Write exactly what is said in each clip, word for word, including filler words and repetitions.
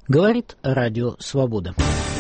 Говорит Радио Свобода.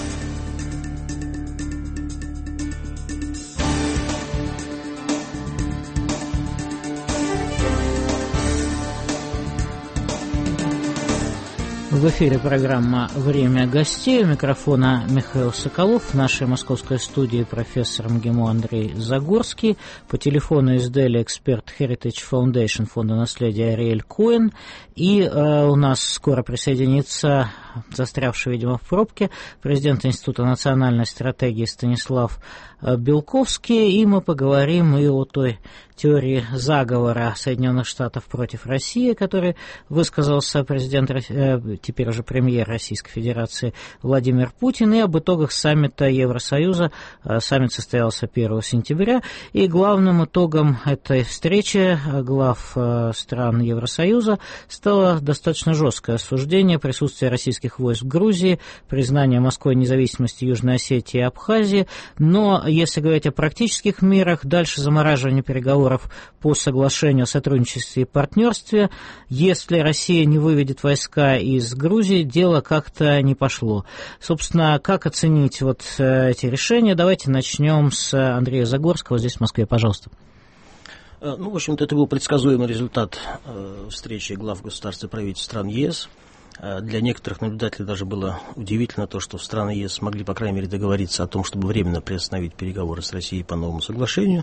В эфире программа «Время гостей». У микрофона Михаил Соколов. В нашей московской студии профессор МГИМО Андрей Загорский. По телефону из Дели эксперт Heritage Foundation фонда наследия Ариэль Коэн. И э, у нас скоро присоединится, застрявший, видимо, в пробке, президент Института национальной стратегии Станислав Белковский. И мы поговорим и о той теории заговора Соединенных Штатов против России, который высказался президент, теперь уже премьер Российской Федерации Владимир Путин, и об итогах саммита Евросоюза. Саммит состоялся первого сентября, и главным итогом этой встречи глав стран Евросоюза стало достаточно жесткое осуждение присутствия российских войск в Грузии, признание Москвой независимости Южной Осетии и Абхазии. Но если говорить о практических мерах, дальше замораживание переговоров по соглашению о сотрудничестве и партнерстве. Если Россия не выведет войска из Грузии, дело как-то не пошло. Собственно, как оценить вот эти решения? Давайте начнем с Андрея Загорского здесь в Москве, пожалуйста. Ну, в общем-то, это был предсказуемый результат встречи глав государств и правительств стран ЕС. Для некоторых наблюдателей даже было удивительно то, что страны ЕС смогли, по крайней мере, договориться о том, чтобы временно приостановить переговоры с Россией по новому соглашению.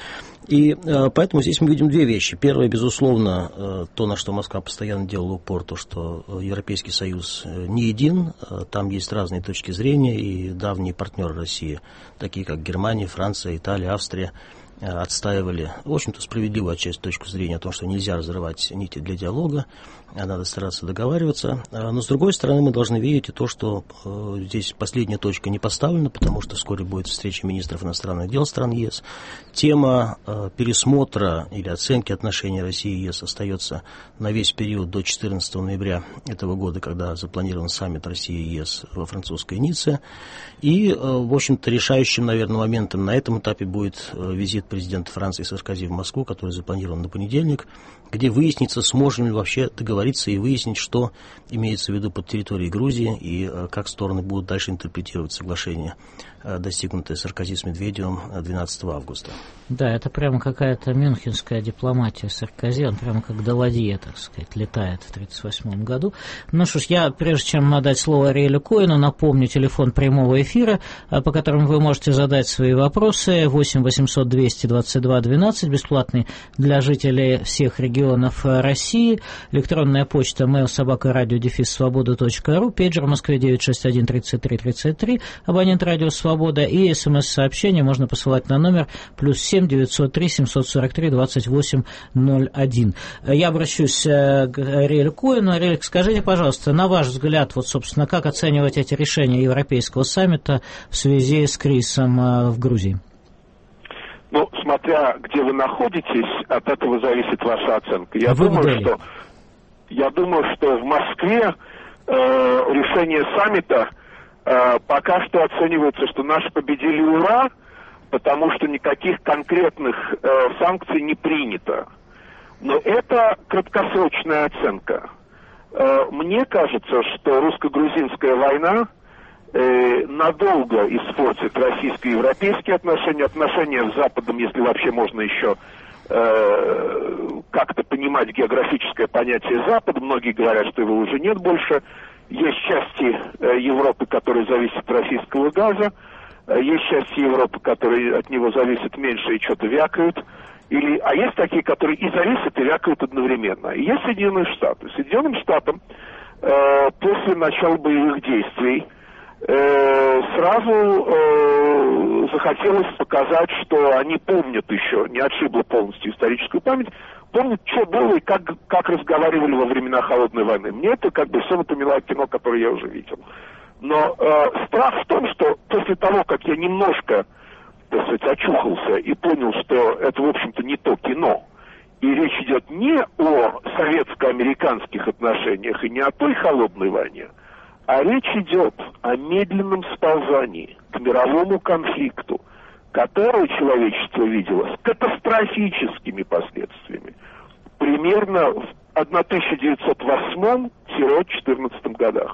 И э, поэтому здесь мы видим две вещи. Первое, безусловно, э, то, на что Москва постоянно делала упор, то, что Европейский Союз не един, э, там есть разные точки зрения, и давние партнеры России, такие как Германия, Франция, Италия, Австрия, э, отстаивали, в общем-то, справедливую отчасти точку зрения о том, что нельзя разрывать нити для диалога, а надо стараться договариваться. Но, с другой стороны, мы должны видеть и то, что э, здесь последняя точка не поставлена, потому что вскоре будет встреча министров иностранных дел стран ЕС. Тема э, пересмотра или оценки отношений России и ЕС остается на весь период до четырнадцатого ноября этого года, когда запланирован саммит России и ЕС во французской Ницце. И, э, в общем-то, решающим, наверное, моментом на этом этапе будет э, визит президента Франции Саркози в Москву, который запланирован на понедельник, где выяснится, сможем ли вообще договориться и выяснить, что имеется в виду под территорией Грузии и э, как стороны будут дальше интерпретировать соглашение, э, достигнутое Саркози с Медведевым двенадцатого августа. Да, это прямо какая-то мюнхенская дипломатия Саркози, он прямо как Даладье, так сказать, летает в тридцать восьмом году. Ну что ж, я, прежде чем дать слово Ариэлю Коэну, напомню телефон прямого эфира, по которому вы можете задать свои вопросы. восемь восемьсот двести двадцать два двенадцать, бесплатный для жителей всех регионов России. Электронная почта mail собака радио дефис свобода точка ру, пейджер в Москве девять шесть один тридцать три тридцать три, абонент радио Свобода, и смс-сообщение можно посылать на номер плюс семь девятьсот три семьсот сорок три двадцать восемь ноль один. Я обращусь к Ариэлю Коэну. Ариэль, скажите, пожалуйста, на ваш взгляд, вот, собственно, как оценивать эти решения Европейского саммита в связи с кризисом в Грузии? Ну, смотря где вы находитесь, от этого зависит ваша оценка. Я вы думаю, что я думаю, что в Москве э, решение саммита э, пока что оценивается, что наши победили, ура, потому что никаких конкретных э, санкций не принято. Но это краткосрочная оценка. Э, мне кажется, что русско-грузинская война э, надолго испортит российско-европейские отношения, отношения с Западом, если вообще можно еще э, как-то понимать географическое понятие Запада. Многие говорят, что его уже нет больше. Есть части э, Европы, которые зависят от российского газа. Есть части Европы, которые от него зависят меньше и что-то вякают. Или, а есть такие, которые и зависят, и вякают одновременно. И есть Соединенные Штаты. Соединенным Штатам э, после начала боевых действий э, сразу э, захотелось показать, что они помнят еще, не отшибла полностью историческую память, помнят, что было и как, как разговаривали во времена Холодной войны. Мне это как бы все напоминает кино, которое я уже видел. Но э, страх в том, что после того, как я немножко, так сказать, очухался и понял, что это, в общем-то, не то кино, и речь идет не о советско-американских отношениях и не о той холодной войне, а речь идет о медленном сползании к мировому конфликту, который человечество видело с катастрофическими последствиями. Примерно в тысяча девятьсот восьмом — четырнадцатом годах.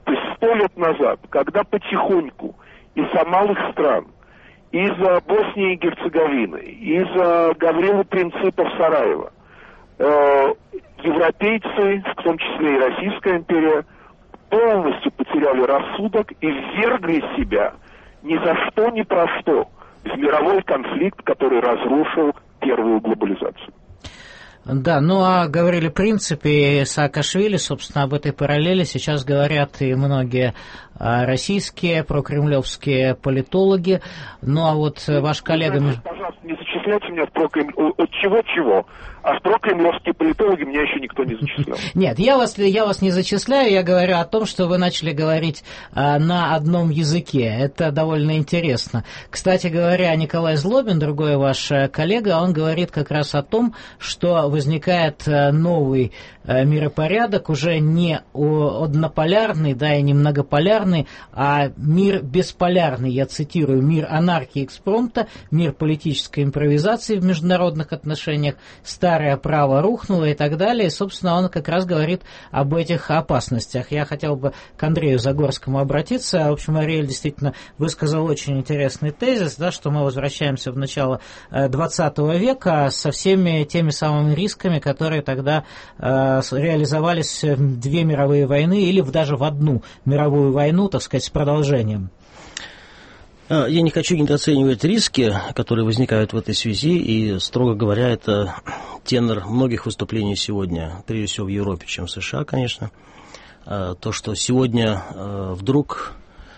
То есть сто лет назад, когда потихоньку из-за малых стран, из-за Боснии и Герцеговины, из-за Гаврила Принципа в Сараево, э, европейцы, в том числе и Российская империя, полностью потеряли рассудок и ввергли себя ни за что, ни про что в мировой конфликт, который разрушил первую глобализацию. Да, ну а говорили в принципе Саакашвили, собственно, об этой параллели сейчас говорят и многие российские прокремлевские политологи. Ну а вот ваш коллега... Пожалуйста, не зачисляйте меня в прокремль... От чего-чего, а в прокремлевские политологи меня еще никто не зачислял. Нет, я вас, я вас не зачисляю, я говорю о том, что вы начали говорить а, на одном языке. Это довольно интересно. Кстати говоря, Николай Злобин, другой ваш коллега, он говорит как раз о том, что возникает новый миропорядок, уже не однополярный, да, и не многополярный, а мир бесполярный, я цитирую, мир анархии экспромта, мир политической импровизации в международных отношениях, старое право рухнуло и так далее. И, собственно, он как раз говорит об этих опасностях. Я хотел бы к Андрею Загорскому обратиться. В общем, Ариэль действительно высказал очень интересный тезис, да, что мы возвращаемся в начало двадцатого века со всеми теми самыми рисками, которые тогда э, реализовались в две мировые войны или даже в одну мировую войну, так сказать, с продолжением. Я не хочу недооценивать риски, которые возникают в этой связи, и, строго говоря, это тенор многих выступлений сегодня, прежде всего в Европе, чем в США, конечно. То, что сегодня вдруг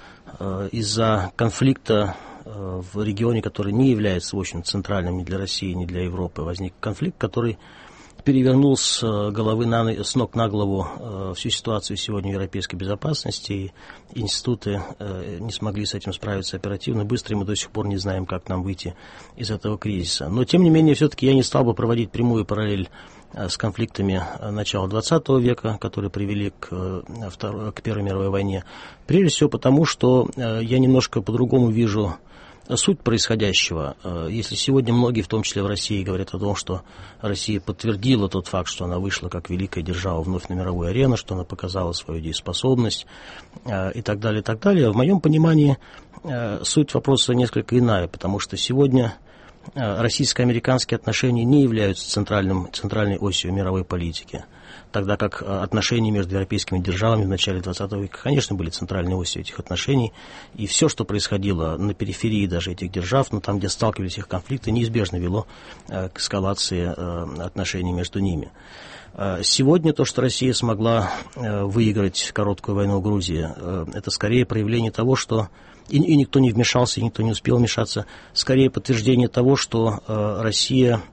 из-за конфликта в регионе, который не является, в общем, центральным ни для России, ни для Европы, возник конфликт, который перевернул с головы на, с ног на голову э, всю ситуацию сегодня в европейской безопасности. И институты э, не смогли с этим справиться оперативно, быстро, и мы до сих пор не знаем, как нам выйти из этого кризиса. Но, тем не менее, все-таки я не стал бы проводить прямую параллель э, с конфликтами начала двадцатого века, которые привели к, э, второй, к Первой мировой войне. Прежде всего потому, что э, я немножко по-другому вижу суть происходящего. Если сегодня многие, в том числе в России, говорят о том, что Россия подтвердила тот факт, что она вышла как великая держава вновь на мировую арену, что она показала свою дееспособность и так далее, и так далее, в моем понимании суть вопроса несколько иная, потому что сегодня российско-американские отношения не являются центральным, центральной осью мировой политики, тогда как отношения между европейскими державами в начале двадцатого века, конечно, были центральной осью этих отношений, и все, что происходило на периферии даже этих держав, но там, где сталкивались их конфликты, неизбежно вело к эскалации отношений между ними. Сегодня то, что Россия смогла выиграть короткую войну в Грузии, это скорее проявление того, что и, и никто не вмешался, и никто не успел вмешаться, скорее подтверждение того, что Россия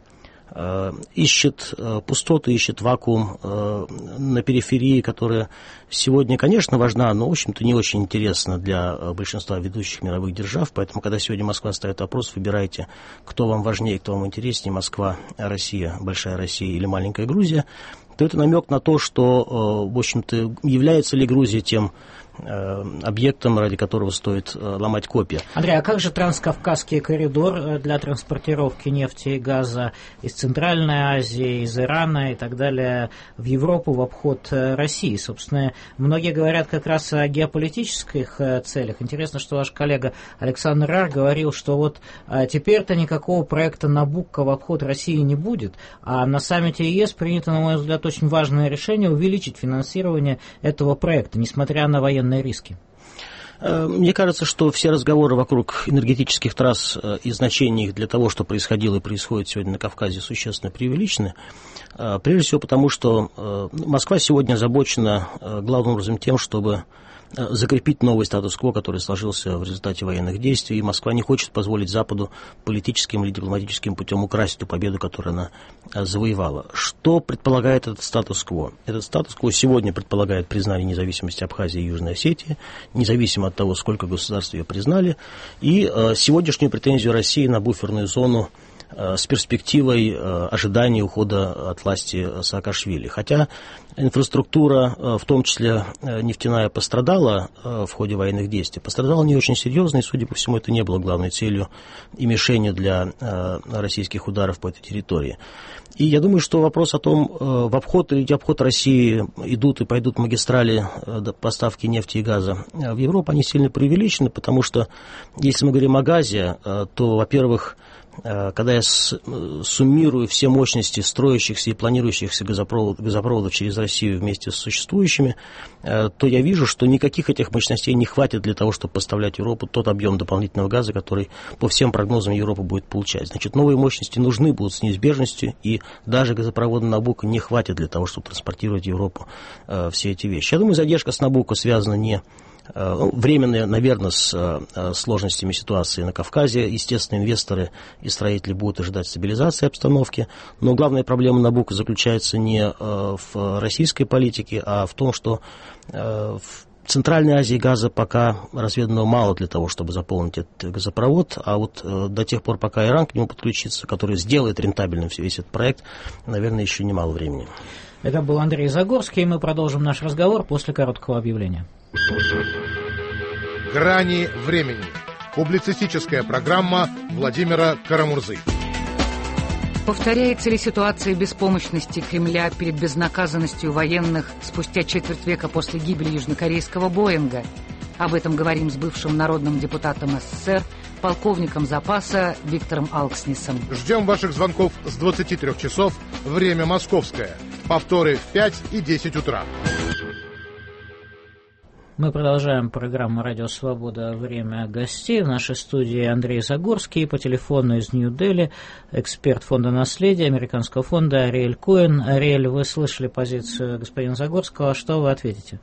ищет пустоту, ищет вакуум на периферии, которая сегодня, конечно, важна, но, в общем-то, не очень интересна для большинства ведущих мировых держав. Поэтому, когда сегодня Москва ставит вопрос, выбирайте, кто вам важнее, кто вам интереснее, Москва, Россия, Большая Россия или маленькая Грузия, то это намек на то, что, в общем-то, является ли Грузия тем объектом, ради которого стоит ломать копья. Андрей, а как же транскавказский коридор для транспортировки нефти и газа из Центральной Азии, из Ирана и так далее в Европу в обход России? Собственно, многие говорят как раз о геополитических целях. Интересно, что ваш коллега Александр Рар говорил, что вот теперь-то никакого проекта Набукко в обход России не будет, а на саммите ЕС принято, на мой взгляд, очень важное решение увеличить финансирование этого проекта, несмотря на военные риски. Мне кажется, что все разговоры вокруг энергетических трасс и значения их для того, что происходило и происходит сегодня на Кавказе, существенно преувеличены. Прежде всего потому, что Москва сегодня озабочена главным образом тем, чтобы закрепить новый статус-кво, который сложился в результате военных действий, и Москва не хочет позволить Западу политическим или дипломатическим путем украсть ту победу, которую она завоевала. Что предполагает этот статус-кво? Этот статус-кво сегодня предполагает признание независимости Абхазии и Южной Осетии, независимо от того, сколько государств ее признали, и сегодняшнюю претензию России на буферную зону с перспективой ожидания ухода от власти Саакашвили. Хотя инфраструктура, в том числе нефтяная, пострадала в ходе военных действий. Пострадала не очень серьезно, и, судя по всему, это не было главной целью и мишенью для российских ударов по этой территории. И я думаю, что вопрос о том, в обход или не обход России идут и пойдут магистрали поставки нефти и газа в Европу, они сильно преувеличены, потому что, если мы говорим о газе, то, во-первых, когда я суммирую все мощности строящихся и планирующихся газопроводов, газопроводов через Россию вместе с существующими, то я вижу, что никаких этих мощностей не хватит для того, чтобы поставлять в Европу тот объем дополнительного газа, который по всем прогнозам Европа будет получать. Значит, новые мощности нужны будут с неизбежностью, и даже газопровода Набуко не хватит для того, чтобы транспортировать в Европу все эти вещи. Я думаю, задержка с Набуко связана не временные, наверное, с сложностями ситуации на Кавказе. Естественно, инвесторы и строители будут ожидать стабилизации обстановки. Но главная проблема Набуко заключается не в российской политике, а в том, что в Центральной Азии газа пока разведано мало для того, чтобы заполнить этот газопровод. А вот до тех пор, пока Иран к нему подключится, который сделает рентабельным весь этот проект, наверное, еще немало времени. Это был Андрей Загорский, и мы продолжим наш разговор после короткого объявления. «Грани времени». Публицистическая программа Владимира Карамурзы. Повторяется ли ситуация беспомощности Кремля перед безнаказанностью военных спустя четверть века после гибели южнокорейского «Боинга»? Об этом говорим с бывшим народным депутатом СССР, полковником запаса Виктором Алкснисом. Ждем ваших звонков с двадцати трёх часов, время московское. Повторы в пять и десять утра. Мы продолжаем программу «Радио Свобода. Время гостей». В нашей студии Андрей Загорский, по телефону из Нью-Дели, эксперт фонда наследия, американского фонда Ариэль Коэн. Ариэль, вы слышали позицию господина Загорского, что вы ответите?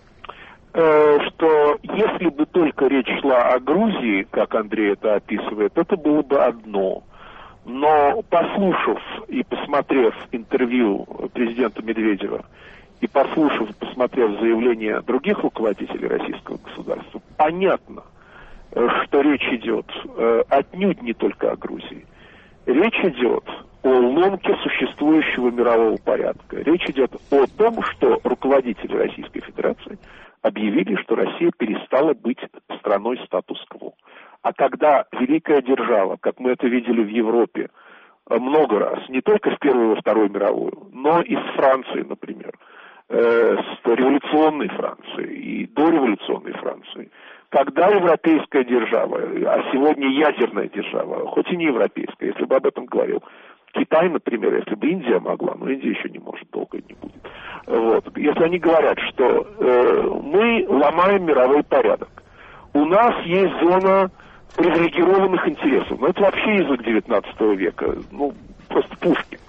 Что если бы только речь шла о Грузии, как Андрей это описывает, это было бы одно. Но послушав и посмотрев интервью президента Медведева, и послушав, посмотрев заявления других руководителей российского государства, понятно, что речь идет отнюдь не только о Грузии. Речь идет о ломке существующего мирового порядка. Речь идет о том, что руководители Российской Федерации объявили, что Россия перестала быть страной статус-кво. А когда великая держава, как мы это видели в Европе много раз, не только в Первую и Вторую мировую, но и с Францией, например, с революционной Францией и дореволюционной Францией, когда европейская держава, а сегодня ядерная держава, хоть и не европейская, если бы об этом говорил Китай, например, если бы Индия могла, но Индия еще не может, долго и не будет. Вот. Если они говорят, что э, мы ломаем мировой порядок, у нас есть зона привилегированных интересов, но это вообще язык девятнадцатого века, ну, просто Пушкин.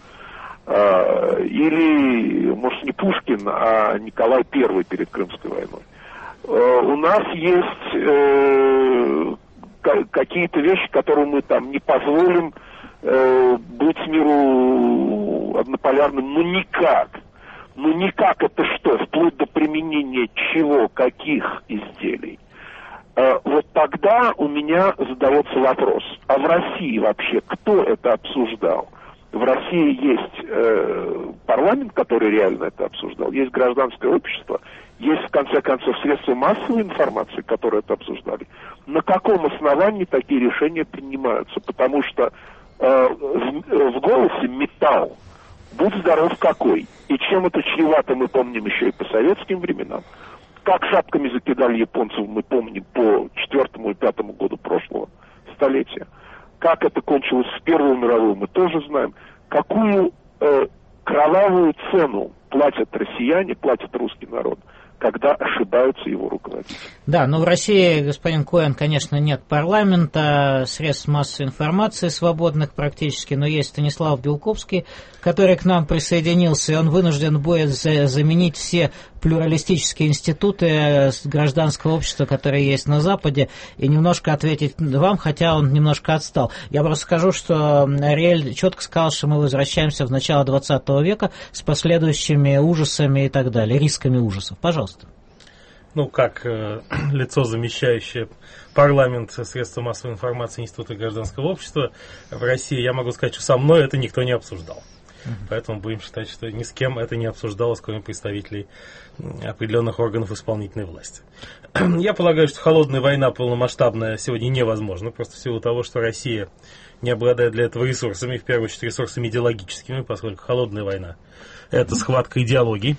Или, может, не Пушкин, а Николай Первый перед Крымской войной. У нас есть э, какие-то вещи, которые мы там не позволим э, быть миру однополярным, ну никак. Ну никак это что, вплоть до применения чего, каких изделий. Э, вот тогда у меня задается вопрос, а в России вообще кто это обсуждал? В России есть э, парламент, который реально это обсуждал, есть гражданское общество, есть, в конце концов, средства массовой информации, которые это обсуждали. На каком основании такие решения принимаются? Потому что э, в, в голосе металл, будь здоров какой. И чем это чревато, мы помним еще и по советским временам. Как шапками закидали японцев, мы помним по четвертому и пятому году прошлого столетия. Как это кончилось в Первую мировую, мы тоже знаем. Какую э, кровавую цену платят россияне, платит русский народ, когда ошибаются его руководители. Да, но в России, господин Коэн, конечно, нет парламента, средств массовой информации свободных практически, но есть Станислав Белковский, который к нам присоединился, и он вынужден будет заменить все плюралистические институты гражданского общества, которые есть на Западе, и немножко ответить вам, хотя он немножко отстал. Я просто скажу, что Ариэль четко сказал, что мы возвращаемся в начало двадцатого века с последующими ужасами и так далее, рисками ужасов. Пожалуйста. Ну, как э, лицо, замещающее парламент, средства массовой информации Института гражданского общества в России, я могу сказать, что со мной это никто не обсуждал. Uh-huh. Поэтому будем считать, что ни с кем это не обсуждалось, кроме представителей определенных органов исполнительной власти. Я полагаю, что холодная война полномасштабная сегодня невозможна, просто в силу того, что Россия не обладает для этого ресурсами, в первую очередь ресурсами идеологическими, поскольку холодная война – это схватка идеологий,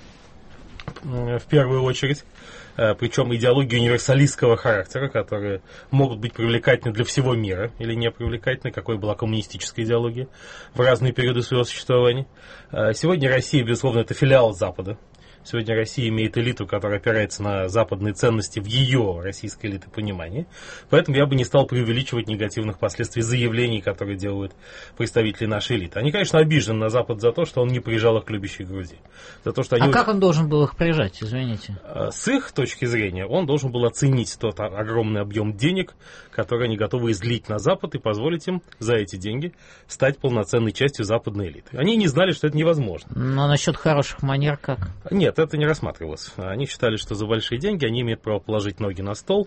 в первую очередь. Причем идеологии универсалистского характера, которые могут быть привлекательны для всего мира или не привлекательны, какой была коммунистическая идеология в разные периоды своего существования. Сегодня Россия, безусловно, это филиал Запада. Сегодня Россия имеет элиту, которая опирается на западные ценности в ее российской элиты понимании. Поэтому я бы не стал преувеличивать негативных последствий заявлений, которые делают представители нашей элиты. Они, конечно, обижены на Запад за то, что он не приезжал их к любящей Грузии. За то, что они... А как он должен был их приезжать, извините? С их точки зрения, он должен был оценить тот огромный объем денег, которые они готовы излить на Запад, и позволить им за эти деньги стать полноценной частью западной элиты. Они не знали, что это невозможно. Но насчет хороших манер как? Нет, это не рассматривалось. Они считали, что за большие деньги они имеют право положить ноги на стол.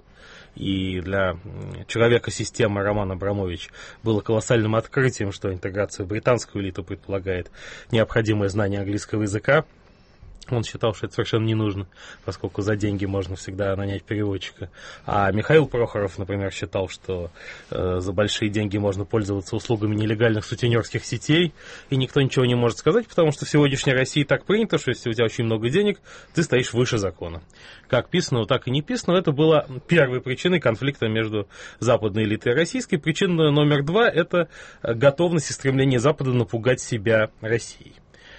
И для человека системы Роман Абрамович было колоссальным открытием, что интеграция в британскую элиту предполагает необходимое знание английского языка. Он считал, что это совершенно не нужно, поскольку за деньги можно всегда нанять переводчика. А Михаил Прохоров, например, считал, что э, за большие деньги можно пользоваться услугами нелегальных сутенерских сетей, и никто ничего не может сказать, потому что в сегодняшней России так принято, что если у тебя очень много денег, ты стоишь выше закона. Как писано, так и не писано. Это была первой причиной конфликта между западной элитой и российской. Причина номер два – это готовность и стремление Запада напугать себя Россией.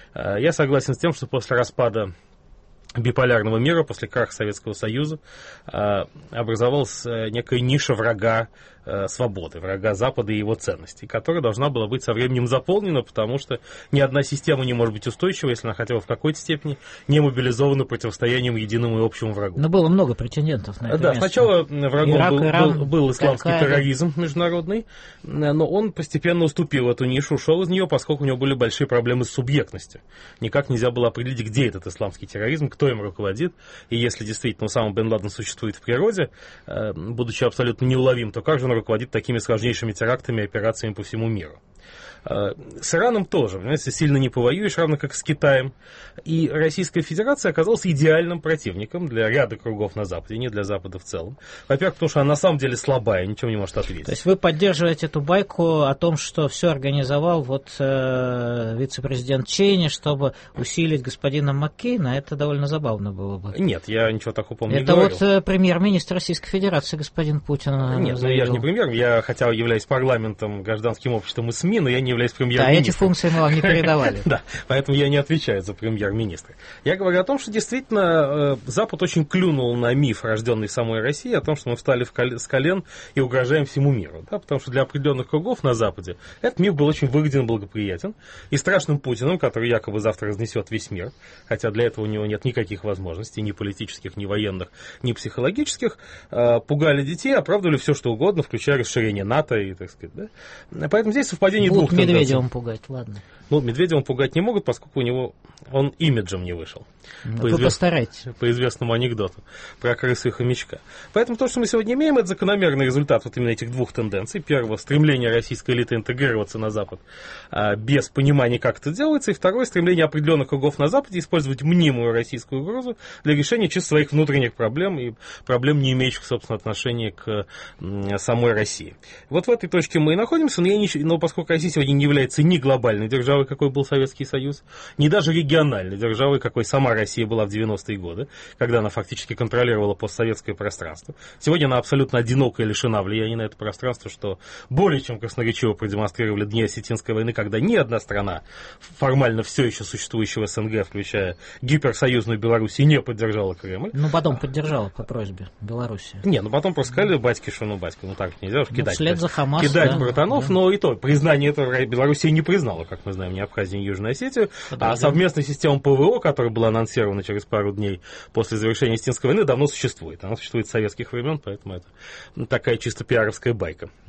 Я согласен с тем, что после распада биполярного мира, после краха Советского Союза, образовалась некая ниша врага свободы, врага Запада и его ценностей, которая должна была быть со временем заполнена, потому что ни одна система не может быть устойчива, если она хотя бы в какой-то степени не мобилизована противостоянием единому и общему врагу. Но было много претендентов на это Да, место. сначала врагом Ирак, был, Иран, был, был исламский Кавказ. терроризм международный, но он постепенно уступил в эту нишу, ушел из нее, поскольку у него были большие проблемы с субъектностью. Никак нельзя было определить, где этот исламский терроризм, кто им руководит, и если действительно Усама бен Ладен существует в природе, будучи абсолютно неуловим, то как же он руководит такими сложнейшими терактами и операциями по всему миру? С Ираном тоже, понимаете, сильно не повоюешь, равно как и с Китаем. И Российская Федерация оказалась идеальным противником для ряда кругов на Западе, не для Запада в целом. Во-первых, потому что она на самом деле слабая, ничего не может ответить. То есть вы поддерживаете эту байку о том, что все организовал вот э, вице-президент Чейни, чтобы усилить господина Маккейна? Это довольно забавно было бы. Нет, я ничего такого, помню, Это не говорил. вот э, премьер-министр Российской Федерации господин Путин. Нет, ну я же не премьер, я хотя являюсь парламентом, гражданским обществом и СМИ, но я не являюсь премьер-министром. Да, эти функции мы вам не передавали. Да, поэтому я не отвечаю за премьер-министра. Я говорю о том, что действительно Запад очень клюнул на миф, рожденный в самой России, о том, что мы встали с колен и угрожаем всему миру. Да, потому что для определенных кругов на Западе этот миф был очень выгоден и благоприятен. И страшным Путиным, который якобы завтра разнесет весь мир, хотя для этого у него нет никаких возможностей, ни политических, ни военных, ни психологических, пугали детей, оправдывали все, что угодно, включая расширение НАТО и, так сказать, да. Поэтому здесь совпадение Будут двух тенденций. Медведевым пугать, ладно. Ну, Медведевым пугать не могут, поскольку у него он имиджем не вышел. Ну, по, вы извест... постарайтесь. по известному анекдоту про крысу и хомячка. Поэтому то, что мы сегодня имеем, это закономерный результат вот именно этих двух тенденций. Первого, стремление российской элиты интегрироваться на Запад а, без понимания, как это делается. И второе, стремление определенных кругов на Западе использовать мнимую российскую угрозу для решения чисто своих внутренних проблем и проблем, не имеющих, собственно, отношения к м, самой России. Вот в этой точке мы и находимся, но, я не... но поскольку Россия сегодня не является ни глобальной державой, какой был Советский Союз, ни даже региональной державой, какой сама Россия была в девяностые годы, когда она фактически контролировала постсоветское пространство. Сегодня она абсолютно одинока и лишена влияния на это пространство, что более чем красноречиво продемонстрировали дни Осетинской войны, когда ни одна страна, формально все еще существующая в СНГ, включая гиперсоюзную Белоруссию, не поддержала Кремль. Ну, потом поддержала по просьбе Белоруссии. Не, ну потом просто сказали батьке, что ну батька, ну так нельзя уж кидать. Ну, вслед за Хамас, кидать да, братанов, да. Но и то, признание этого Белоруссия не признала, как мы знаем, ни Абхазию, ни Южную Осетию, Подожди. А совместная система ПВО, которая была анонсирована через пару дней после завершения Осетинской войны, давно существует. Она существует с советских времен, поэтому это такая чисто пиаровская байка.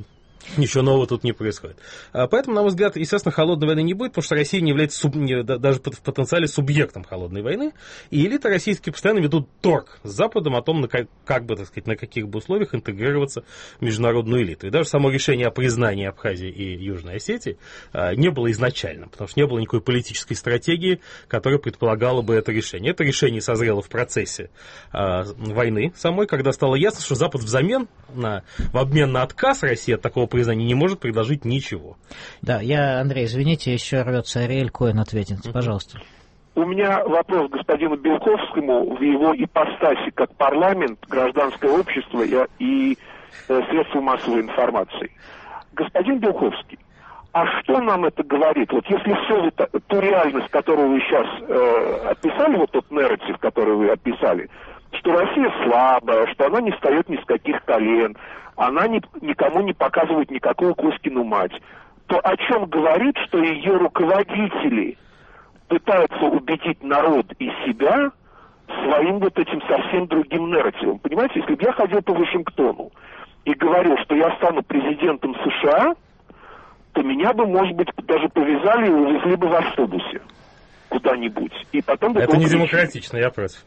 Ничего нового тут не происходит. Поэтому, на мой взгляд, естественно, холодной войны не будет, потому что Россия не является суб... даже в потенциале субъектом холодной войны. И элиты российские постоянно ведут торг с Западом о том, на как, как бы, так сказать, на каких бы условиях интегрироваться в международную элиту. И даже само решение о признании Абхазии и Южной Осетии не было изначально, потому что не было никакой политической стратегии, которая предполагала бы это решение. Это решение созрело в процессе войны самой, когда стало ясно, что Запад взамен, на, в обмен на отказ России от такого признания не может предложить ничего. Да, я, Андрей, извините, еще рвется Ариэль Коэн ответит, mm-hmm. пожалуйста. У меня вопрос к господину Белковскому в его ипостаси как парламент, гражданское общество и, и э, средства массовой информации. Господин Белковский, а что нам это говорит? Вот если все это, ту реальность, которую вы сейчас э, описали, вот тот нарратив, который вы описали, что Россия слабая, что она не встает ни с каких колен, она ни, никому не показывает никакую Кузькину мать, то о чем говорит, что ее руководители пытаются убедить народ и себя своим вот этим совсем другим нарративом? Понимаете, если бы я ходил по Вашингтону и говорил, что я стану президентом США, то меня бы, может быть, даже повязали и увезли бы в автобусе куда-нибудь. И потом бы это не демократично, я против.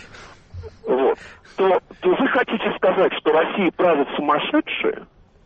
Вот. То, то вы хотите сказать, что Россия правит сумасшедшие?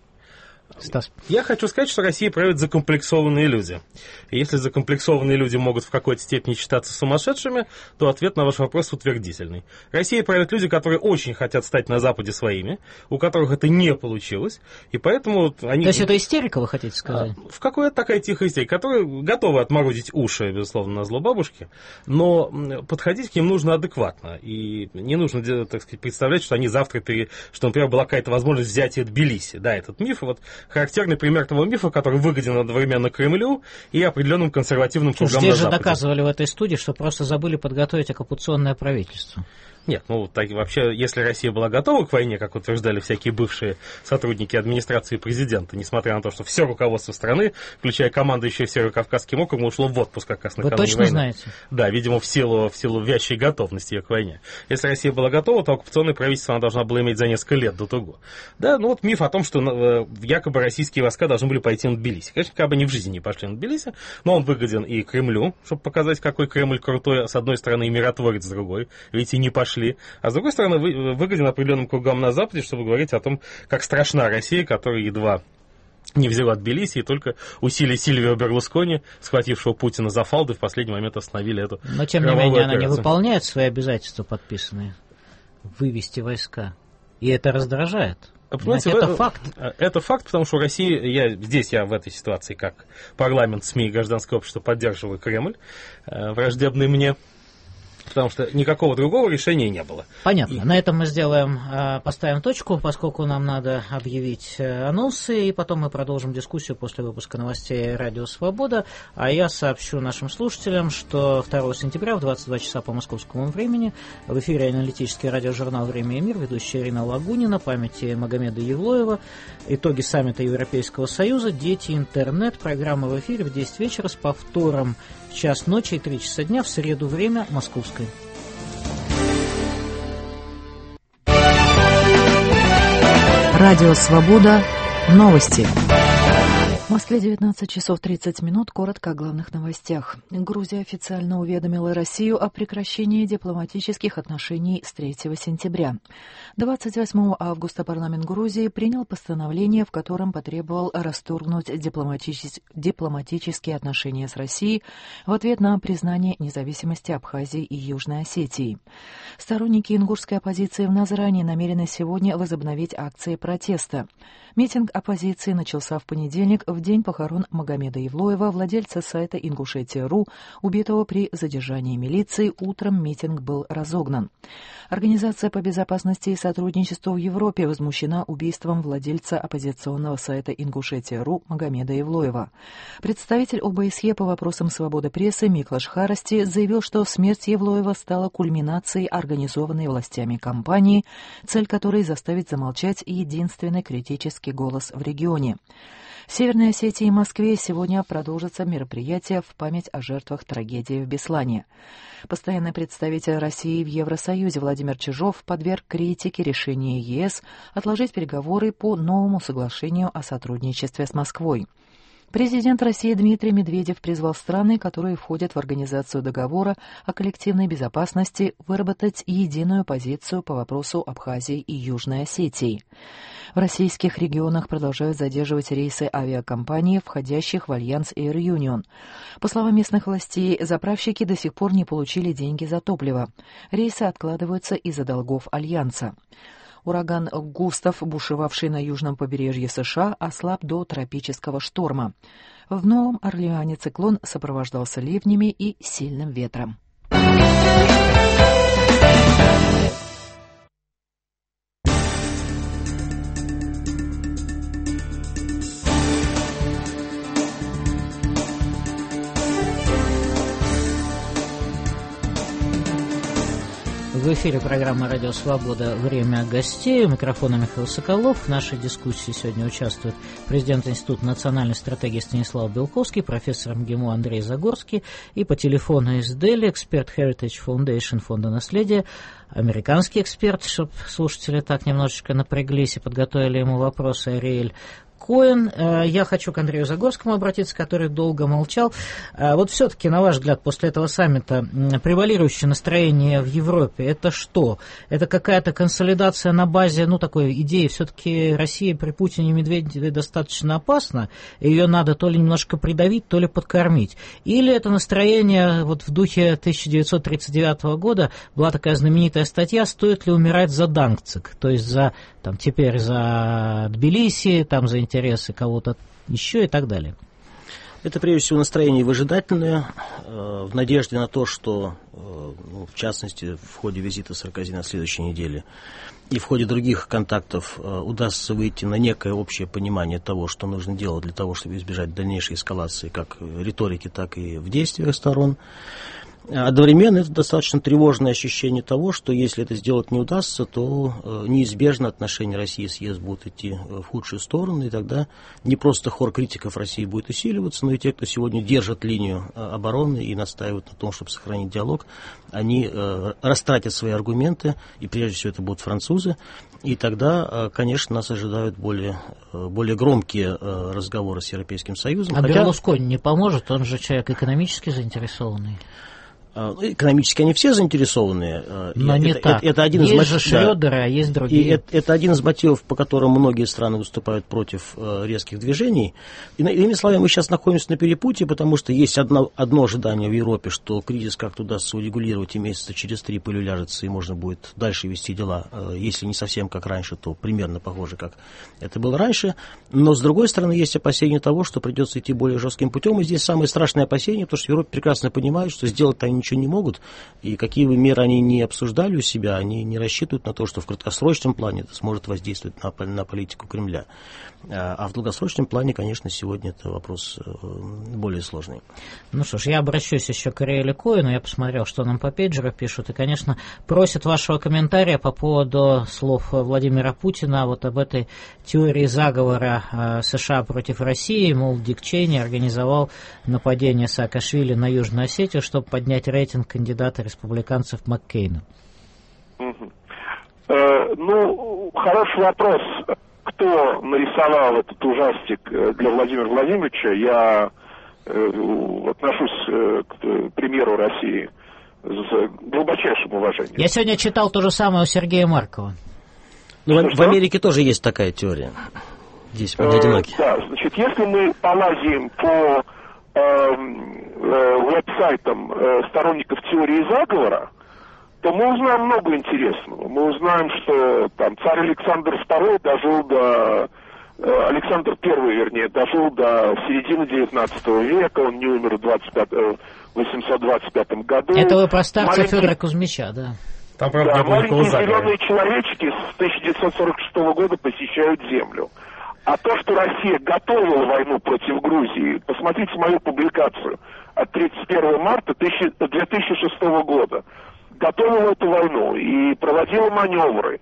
Стас. Я хочу сказать, что Россия правят закомплексованные люди. И если закомплексованные люди могут в какой-то степени считаться сумасшедшими, то ответ на ваш вопрос утвердительный. Россия правят люди, которые очень хотят стать на Западе своими, у которых это не получилось, и поэтому они... То есть это истерика, вы хотите сказать? В какой-то такая тихая истерика, которые готовы отморозить уши, безусловно, на зло бабушки, но подходить к ним нужно адекватно. И не нужно, так сказать, представлять, что они завтра, пере... что, например, была какая-то возможность взятия Тбилиси. Да, этот миф, вот характерный пример того мифа, который выгоден одновременно Кремлю и определенным консервативным кругам на Западе. Здесь же доказывали в этой студии, что просто забыли подготовить оккупационное правительство. Нет, ну так, вообще, если Россия была готова к войне, как утверждали всякие бывшие сотрудники администрации президента, несмотря на то, что все руководство страны, включая командующее Северо-Кавказским округом, ушло в отпуск как раз накануне войны. Вы точно знаете? Да, видимо, в силу, в силу вящей готовности ее к войне. Если Россия была готова, то оккупационное правительство она должна была иметь за несколько лет до того. Да, ну вот миф о том, что э, якобы российские войска должны были пойти на Тбилиси. Конечно, как бы они в жизни не пошли на Тбилиси, но он выгоден и Кремлю, чтобы показать, какой Кремль крутой, с одной стороны, и миротворец с другой. Видите, не пошли. А с другой стороны, выгоден определенным кругам на Западе, чтобы говорить о том, как страшна Россия, которая едва не взяла Тбилиси, и только усилия Сильвио Берлускони, схватившего Путина за фалды, в последний момент остановили эту Но, тем не менее, она не выполняет свои обязательства подписанные. Вывести войска. И это раздражает. Понимаете, это вы, факт. Это факт, потому что Россия, я, здесь я в этой ситуации, как парламент, СМИ и гражданское общество, поддерживаю Кремль, э, враждебный мне. Потому что никакого другого решения не было. Понятно. И... На этом мы сделаем, поставим точку, поскольку нам надо объявить анонсы, и потом мы продолжим дискуссию после выпуска новостей «Радио Свобода». А я сообщу нашим слушателям, что второго сентября в двадцать два часа по московскому времени в эфире аналитический радиожурнал «Время и мир», ведущая Ирина Лагунина, памяти Магомеда Евлоева, итоги саммита Европейского Союза, дети, интернет, программа в эфире в десять вечера с повтором в час ночи и три часа дня в среду, время московское. Радио «Свобода». Новости. В Москве девятнадцать часов тридцать минут. Коротко о главных новостях. Грузия официально уведомила Россию о прекращении дипломатических отношений с третьего сентября. двадцать восьмого августа парламент Грузии принял постановление, в котором потребовал расторгнуть дипломатичес... дипломатические отношения с Россией в ответ на признание независимости Абхазии и Южной Осетии. Сторонники ингушской оппозиции в Назрани намерены сегодня возобновить акции протеста. Митинг оппозиции начался в понедельник, в день похорон Магомеда Евлоева, владельца сайта Ингушетия.ру, убитого при задержании милиции. Утром митинг был разогнан. Организация по безопасности и сотрудничеству в Европе возмущена убийством владельца оппозиционного сайта Ингушетия.ру Магомеда Евлоева. Представитель ОБСЕ по вопросам свободы прессы Миклаш Харасти заявил, что смерть Евлоева стала кульминацией организованной властями кампании, цель которой заставить замолчать единственный критический голос в регионе. В Северной Осетии и Москве сегодня продолжатся мероприятия в память о жертвах трагедии в Беслане. Постоянный представитель России в Евросоюзе Владимир Владимир Чижов подверг критике решение ЕС отложить переговоры по новому соглашению о сотрудничестве с Москвой. Президент России Дмитрий Медведев призвал страны, которые входят в Организацию договора о коллективной безопасности, выработать единую позицию по вопросу Абхазии и Южной Осетии. В российских регионах продолжают задерживать рейсы авиакомпаний, входящих в альянс Air Union. По словам местных властей, заправщики до сих пор не получили деньги за топливо. Рейсы откладываются из-за долгов альянса. Ураган Густав, бушевавший на южном побережье США, ослаб до тропического шторма. В Новом Орлеане циклон сопровождался ливнями и сильным ветром. В эфире программа «Радио Свобода. Время гостей». У микрофона Михаил Соколов. В нашей дискуссии сегодня участвует президент Института национальной стратегии Станислав Белковский, профессор МГИМО Андрей Загорский и по телефону из Дели эксперт Heritage Foundation фонда наследия, американский эксперт, чтобы слушатели так немножечко напряглись и подготовили ему вопросы, Ариэль Коэн. Я хочу к Андрею Загорскому обратиться, который долго молчал. Вот все-таки, на ваш взгляд, после этого саммита превалирующее настроение в Европе — это что? Это какая-то консолидация на базе, ну, такой идеи, все-таки Россия при Путине и Медведеве достаточно опасна, ее надо то ли немножко придавить, то ли подкормить? Или это настроение вот в духе тысяча девятьсот тридцать девятого года, была такая знаменитая статья «Стоит ли умирать за Данциг?», то есть за, там, теперь за Тбилиси, там, за интересы кого-то еще и так далее. Это, прежде всего, настроение выжидательное, э, в надежде на то, что, э, ну, в частности, в ходе визита Саркози на следующей неделе и в ходе других контактов э, удастся выйти на некое общее понимание того, что нужно делать для того, чтобы избежать дальнейшей эскалации как в риторике, так и в действиях сторон. Одновременно это достаточно тревожное ощущение того, что если это сделать не удастся, то э, неизбежно отношения России с ЕС будут идти в худшую сторону, и тогда не просто хор критиков России будет усиливаться, но и те, кто сегодня держит линию э, обороны и настаивают на том, чтобы сохранить диалог, они э, растратят свои аргументы, и прежде всего это будут французы, и тогда, э, конечно, нас ожидают более, э, более громкие э, разговоры с Европейским Союзом. А хотя... Берлускони не поможет, он же человек экономически заинтересованный. Экономически они все заинтересованы. Но это, не это, так. Это один есть из же мотив... Шрёдеры, да. А есть другие. И это, это один из мотивов, по которым многие страны выступают против э, резких движений. И, иными словами, мы сейчас находимся на перепутье, потому что есть одно, одно ожидание в Европе, что кризис как-то удастся урегулировать, и месяца через три пыль уляжется, и можно будет дальше вести дела. Э, если не совсем как раньше, то примерно похоже, как это было раньше. Но, с другой стороны, есть опасения того, что придется идти более жестким путем. И здесь самое страшное опасение, потому что в Европе прекрасно понимают, что сделать они ничего не могут. И какие бы меры они не обсуждали у себя, они не рассчитывают на то, что в краткосрочном плане это сможет воздействовать на, на политику Кремля. А в долгосрочном плане, конечно, сегодня это вопрос более сложный. Ну что ж, я обращусь еще к Ариэлю Коэну. Я посмотрел, что нам по пейджеру пишут. И, конечно, просят вашего комментария по поводу слов Владимира Путина вот об этой теории заговора США против России. Мол, Дик Чейни организовал нападение Саакашвили на Южную Осетию, чтобы поднять рейтинг кандидата республиканцев Маккейна. Угу. Э, ну, хороший вопрос. Кто нарисовал этот ужастик для Владимира Владимировича? Я э, отношусь э, к премьеру России с глубочайшим уважением. Я сегодня читал то же самое у Сергея Маркова. Ну, в, в Америке тоже есть такая теория. Здесь мы не одиноки. Э, да, значит, если мы полазим по э, э, веб-сайтам э, сторонников теории заговора, то мы узнаем много интересного. Мы узнаем, что там царь Александр Второй дожил до... Э, Александр Первый, вернее, дожил до середины девятнадцатого века, он не умер в восемьсот двадцать пятом году. Это вы про старца Маленький... Федора Кузьмича, да? Там, правда, да, не было маленькие заговора. зеленые человечки с тысяча девятьсот сорок шестого года посещают Землю. А то, что Россия готовила войну против Грузии, посмотрите мою публикацию от тридцать первого марта две тысячи шестого года. Готовила эту войну и проводила маневры.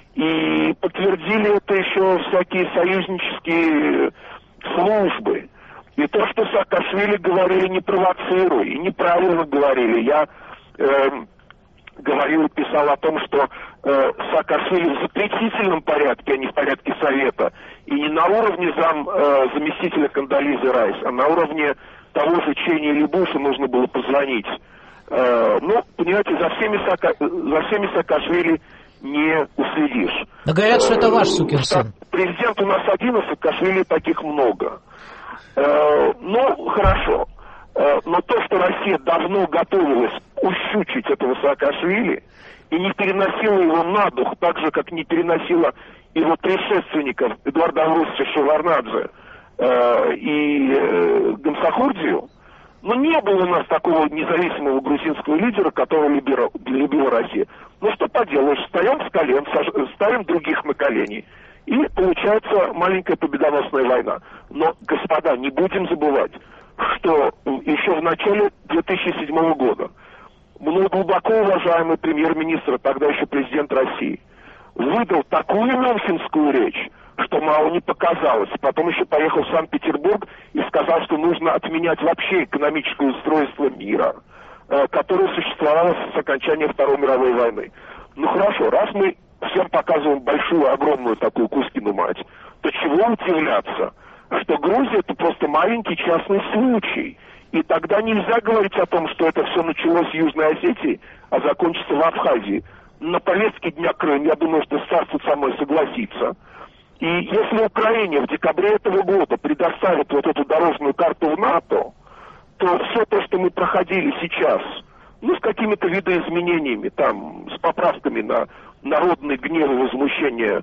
И подтвердили это еще всякие союзнические службы. И то, что Саакашвили говорили, не провоцируй, и неправильно говорили. Я э, говорил и писал о том, что э, Саакашвили в запретительном порядке, а не в порядке Совета, и не на уровне зам, э, заместителя Кондолизы Райс, а на уровне того же Ченни или Буша нужно было позвонить. Э, ну, понимаете, за всеми, Саака, за всеми Саакашвили не уследишь. Но говорят, что это ваш сукин сын. Президент у нас один, а Саакашвили таких много. Э, ну, хорошо. Но то, что Россия давно готовилась ущучить этого Саакашвили и не переносила его на дух, так же, как не переносила его предшественников Эдуарда Амросовича Шеварнадзе э, и э, Гамсахурдию, но не было у нас такого независимого грузинского лидера, которого любила, любила Россия. Ну что поделаешь, встаем с колен, ставим других на колени. И получается маленькая победоносная война. Но, господа, не будем забывать, что еще в начале две тысячи седьмого года мной глубоко уважаемый премьер-министр, тогда еще президент России, выдал такую мюнхенскую речь, что мало не показалось. Потом еще поехал в Санкт-Петербург и сказал, что нужно отменять вообще экономическое устройство мира, которое существовало с окончания Второй мировой войны. Ну хорошо, раз мы всем показываем большую, огромную такую Кузькину мать, то чего удивляться, что Грузия — это просто маленький частный случай. И тогда нельзя говорить о том, что это все началось в Южной Осетии, а закончится в Абхазии. На повестке дня Крым, я думаю, что Стас тут со мной согласится. И если Украине в декабре этого года предоставят вот эту дорожную карту в НАТО, то все то, что мы проходили сейчас, ну, с какими-то видоизменениями, там, с поправками на народный гнев и возмущение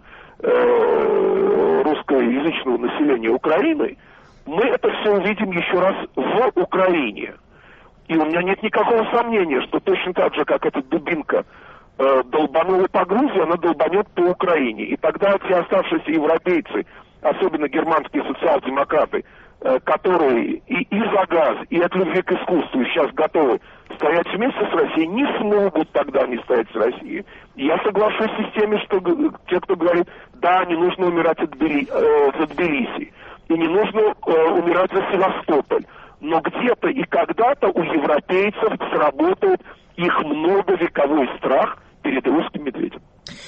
э, русскоязычного населения Украины, мы это все увидим еще раз в Украине. И у меня нет никакого сомнения, что точно так же, как эта дубинка э, долбанула по Грузии, она долбанет по Украине. И тогда те оставшиеся европейцы, особенно германские социал-демократы, э, которые и, и за газ, и от любви к искусству сейчас готовы стоять вместе с Россией, не смогут тогда не стоять с Россией. И я соглашусь с теми, что те, кто говорит, да, не нужно умирать от Бели, э, за Тбилиси, и не нужно э, умирать за Севастополь. Но где-то и когда-то у европейцев сработает их многовековой страх перед русским медведем.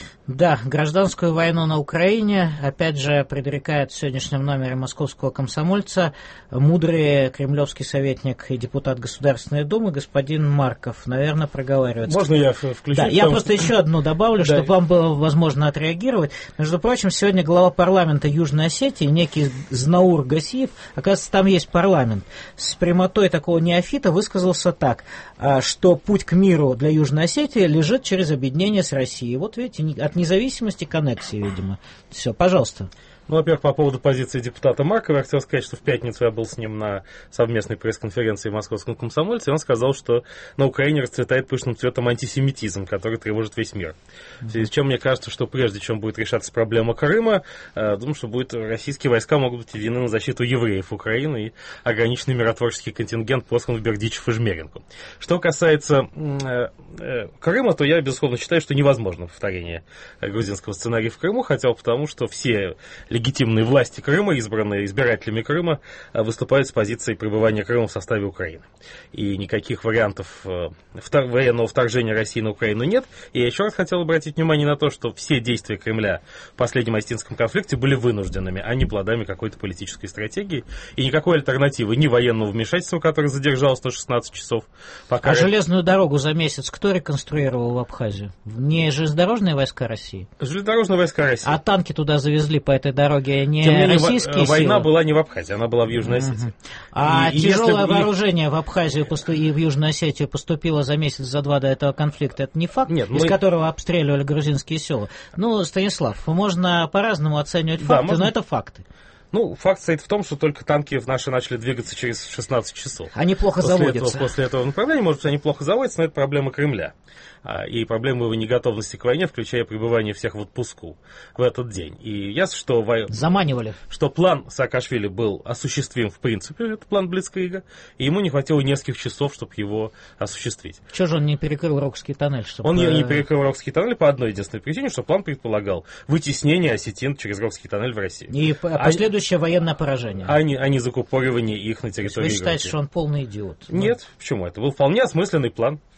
Да, гражданскую войну на Украине, опять же, предрекает в сегодняшнем номере «Московского комсомольца» мудрый кремлевский советник и депутат Государственной Думы господин Марков. Наверное, проговаривается. Можно я включу? Да, я просто еще одну добавлю, чтобы вам было возможно отреагировать. Между прочим, сегодня глава парламента Южной Осетии, некий Знаур Гасиев, оказывается, там есть парламент, с прямотой такого неофита высказался так, что путь к миру для Южной Осетии лежит через объединение с Россией. Вот видите, от независимости к аннексии, видимо. Все, пожалуйста. Ну, во-первых, по поводу позиции депутата Маркова, я хотел сказать, что в пятницу я был с ним на совместной пресс-конференции в Московском комсомольце, и он сказал, что на Украине расцветает пышным цветом антисемитизм, который тревожит весь мир. В связи с чем мне кажется, что прежде чем будет решаться проблема Крыма, думаю, что будет, российские войска могут быть введены на защиту евреев Украины и ограниченный миротворческий контингент послан в Бердичев и Жмеринку. Что касается э, э, Крыма, то я, безусловно, считаю, что невозможно повторение грузинского сценария в Крыму, хотя бы потому, что все легитимные власти Крыма, избранные избирателями Крыма, выступают с позицией пребывания Крыма в составе Украины. И никаких вариантов военного вторжения России на Украину нет. И я еще раз хотел обратить внимание на то, что все действия Кремля в последнем осетинском конфликте были вынужденными, а не плодами какой-то политической стратегии. И никакой альтернативы ни военного вмешательства, которое задержало сто шестнадцать часов. Пока... А железную дорогу за месяц кто реконструировал в Абхазию? Не железнодорожные войска России? Железнодорожные войска России. А танки туда завезли по этой дороге? Дороги, не Тем не менее, российские война силы? была не в Абхазии, она была в Южной Осетии. Uh-huh. А и, тяжелое если... вооружение в Абхазию и в Южную Осетию поступило за месяц, за два до этого конфликта, это не факт, Нет, из мы... которого обстреливали грузинские села? Ну, Станислав, можно по-разному оценивать факты, да, можно... но это факты. Ну, факт стоит в том, что только танки наши начали двигаться через шестнадцать часов. Они плохо после заводятся. Этого, после этого направления, может быть, они плохо заводятся, но это проблема Кремля. И проблема его неготовности к войне, включая пребывание всех в отпуску в этот день. И ясно, что, во... Заманивали. что план Саакашвили был осуществим в принципе, это план Блицкрига, и ему не хватило нескольких часов, чтобы его осуществить. Чего же он не перекрыл Рокский тоннель? Чтобы... Он не перекрыл Рокский тоннель по одной единственной причине, что план предполагал вытеснение осетин через Рокский тоннель в Россию. И последующее а... военное поражение. А не, а не закупоривание их на территории. Вы считаете, Грузии. Что он полный идиот? Нет, ну... почему? Это был вполне осмысленный план.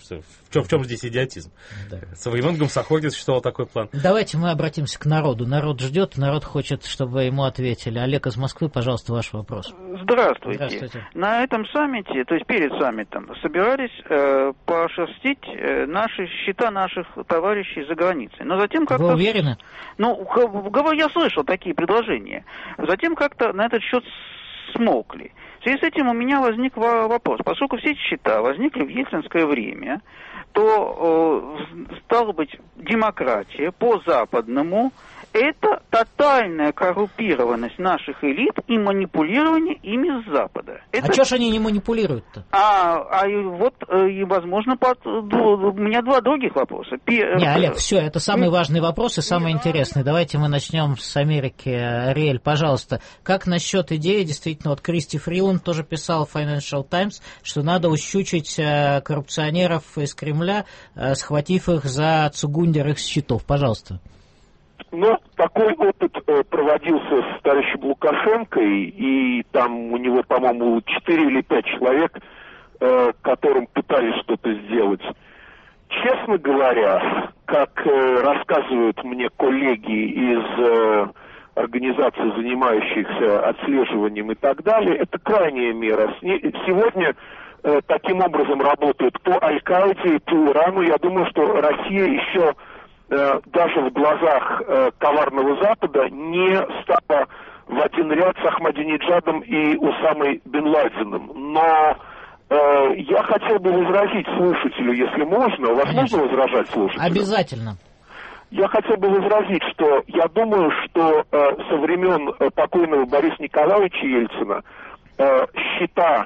В чем, в чем здесь идиотизм? Да. Со времен Гомсахорди существовал такой план. Давайте мы обратимся к народу. Народ ждет, народ хочет, чтобы ему ответили. Олег из Москвы, пожалуйста, ваш вопрос. Здравствуйте. Здравствуйте. На этом саммите, то есть перед саммитом, собирались э, пошерстить э, наши счета наших товарищей за границей. Но затем как-то... Вы уверены? Ну, я слышал такие предложения. Затем как-то на этот счет смолкли. В связи с этим у меня возник вопрос. Поскольку все эти счета возникли в ельцинское время, то, э, стало быть, демократия по-западному — это тотальная коррумпированность наших элит и манипулирование ими с Запада. Это... А что ж они не манипулируют-то? А, а и вот, и, возможно, под... у меня два других вопроса. Пер... Не, Олег, все, это самый важный вопрос и самый интересный. Давайте мы начнем с Америки. Ариэль, пожалуйста, как насчет идеи, действительно, вот Кристи Фриланд тоже писал в Financial Times, что надо ущучить коррупционеров из Кремля, схватив их за цугундер их счетов. Пожалуйста. Ну, такой опыт э, проводился с товарищем Лукашенко, и, и там у него, по-моему, четыре или пять человек, э, которым пытались что-то сделать. Честно говоря, как э, рассказывают мне коллеги из э, организаций, занимающихся отслеживанием и так далее, это крайняя мера. Сегодня э, таким образом работают по Аль-Каиде, по Ирану. Я думаю, что Россия еще... даже в глазах э, коварного Запада не стала в один ряд с Ахмадинеджадом и Усамой бен Ладеном. Но э, я хотел бы возразить слушателю, если можно. У вас Конечно. Можно возражать слушателю? Обязательно. Я хотел бы возразить, что я думаю, что э, со времен э, покойного Бориса Николаевича Ельцина э, счета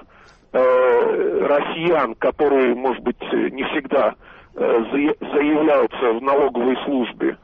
э, россиян, которые, может быть, не всегда заявляются в налоговой службе,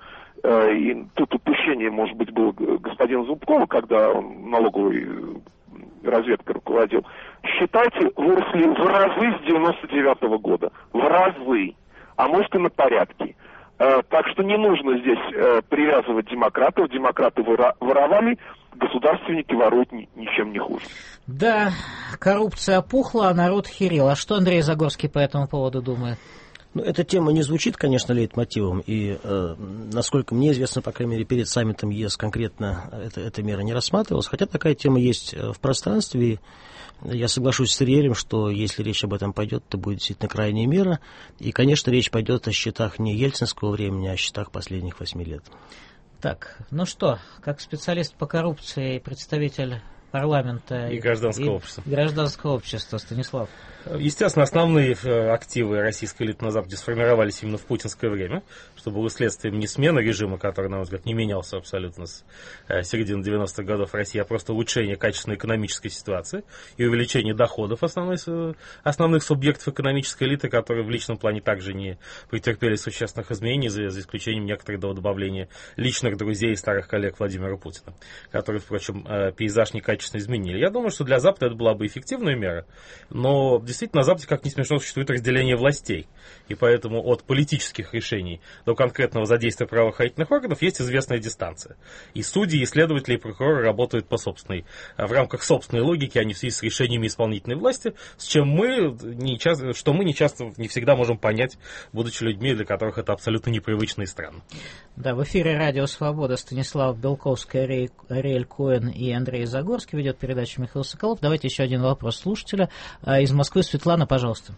и тут упущение, может быть, было господина Зубкова, когда он налоговой разведкой руководил, считайте, выросли в разы с девяносто девятого года. В разы, а может и на порядке. Так что не нужно здесь привязывать демократов. Демократы воровали, государственники воруют ничем не хуже. Да, коррупция опухла, а народ херел. А что Андрей Загорский по этому поводу думает? Ну, эта тема не звучит, конечно, лейтмотивом, и, э, насколько мне известно, по крайней мере, перед саммитом ЕС конкретно это, эта мера не рассматривалась, хотя такая тема есть в пространстве, и я соглашусь с Ариэлем, что если речь об этом пойдет, то будет действительно крайняя мера, и, конечно, речь пойдет о счетах не ельцинского времени, а о счетах последних восьми лет. Так, ну что, как специалист по коррупции и представитель парламента и гражданского и общества. Гражданского общества, Станислав. Естественно, основные активы российской элиты на Западе сформировались именно в путинское время, что было следствием не смены режима, который, на мой взгляд, не менялся абсолютно с середины девяностых годов России, а просто улучшение качественной экономической ситуации и увеличение доходов основной, основных субъектов экономической элиты, которые в личном плане также не претерпели существенных изменений, за, за исключением некоторых добавления личных друзей и старых коллег Владимира Путина, которые, впрочем, пейзаж некачественно изменили. Я думаю, что для Запада это была бы эффективная мера, но действительно, на Западе, как ни смешно, существует разделение властей. И поэтому от политических решений до конкретного задействия правоохранительных органов есть известная дистанция. И судьи, и следователи, и прокуроры работают по собственной, в рамках собственной логики, а не в связи с решениями исполнительной власти, с чем мы, не часто, что мы не часто, не всегда можем понять, будучи людьми, для которых это абсолютно непривычно и странно. Да, в эфире Радио Свобода Станислав Белковский, Ариэль Коэн и Андрей Загорский. Ведет передачу Михаил Соколов. Давайте еще один вопрос слушателя. Из Москвы Светлана, пожалуйста.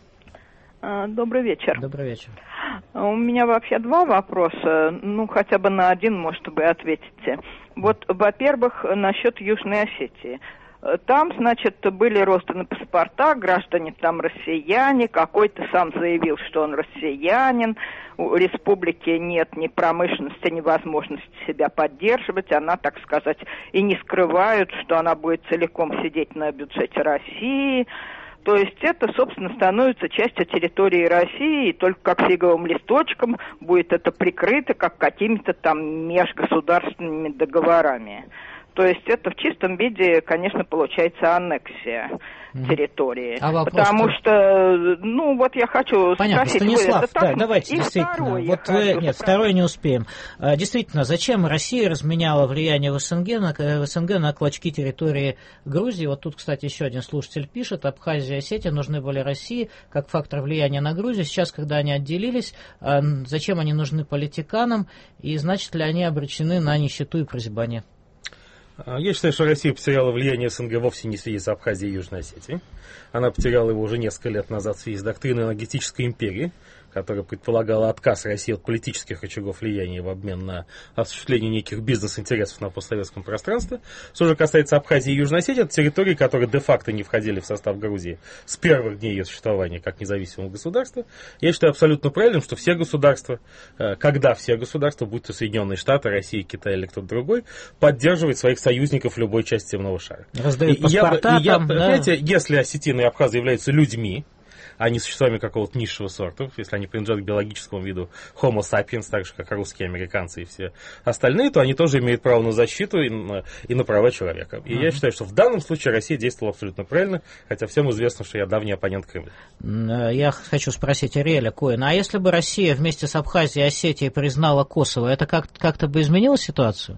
Добрый вечер. Добрый вечер. У меня вообще два вопроса. Ну, хотя бы на один, может, вы ответите. Вот, во-первых, насчет Южной Осетии. Там, значит, были розданы паспорта, граждане там россияне, какой-то сам заявил, что он россиянин, у республики нет ни промышленности, ни возможности себя поддерживать, она, так сказать, и не скрывает, что она будет целиком сидеть на бюджете России. То есть это, собственно, становится частью территории России, и только как фиговым листочком будет это прикрыто, как какими-то там межгосударственными договорами. То есть это в чистом виде, конечно, получается аннексия mm-hmm. территории. А Потому что, ну, вот я хочу Понятно, спросить... Станислав, вы, это да, так? давайте, И действительно. Вот вы, нет, спросить. второй не успеем. Действительно, зачем Россия разменяла влияние в СНГ на, в СНГ на клочки территории Грузии? Вот тут, кстати, еще один слушатель пишет, Абхазия и Осетия нужны были России как фактор влияния на Грузию. Сейчас, когда они отделились, зачем они нужны политиканам, и значит ли они обречены на нищету и прозябание? Я считаю, что Россия потеряла влияние СНГ вовсе не в связи с Абхазией и Южной Осетией. Она потеряла его уже несколько лет назад в связи с доктриной энергетической империи, которая предполагала отказ России от политических очагов влияния в обмен на осуществление неких бизнес-интересов на постсоветском пространстве. Что же касается Абхазии и Южной Осетии, это территории, которые де-факто не входили в состав Грузии с первых дней ее существования как независимого государства. Я считаю абсолютно правильным, что все государства, когда все государства, будь то Соединенные Штаты, Россия, Китай или кто-то другой, поддерживают своих союзников в любой части земного шара. Раздают паспорта. И я, там, и я, да. Понимаете, если осетины и абхазы являются людьми, а не существами какого-то низшего сорта, если они принадлежат к биологическому виду Homo sapiens, так же, как русские, американцы и все остальные, то они тоже имеют право на защиту и на, и на права человека. И uh-huh. я считаю, что в данном случае Россия действовала абсолютно правильно, хотя всем известно, что я давний оппонент Кремля. Я хочу спросить Ариэля Коэна, а если бы Россия вместе с Абхазией и Осетией признала Косово, это как- как-то бы изменило ситуацию?